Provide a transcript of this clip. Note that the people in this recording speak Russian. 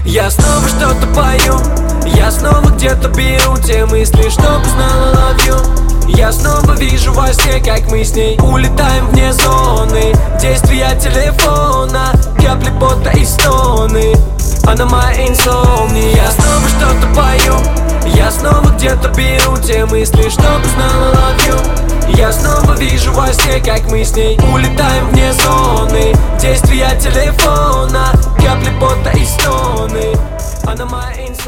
Я снова что-то пою, я снова где-то беру те мысли, чтобы знала love you. Я снова вижу во сне, как мы с ней улетаем вне зоны действия телефона, капли пота и стоны. Она моя инсомния. Я снова что-то пою, я снова где-то беру те мысли, чтобы знала love you. Я снова вижу во сне, как мы с ней улетаем вне зоны действия телефона, капли пота и стоны. Она моя инсомния.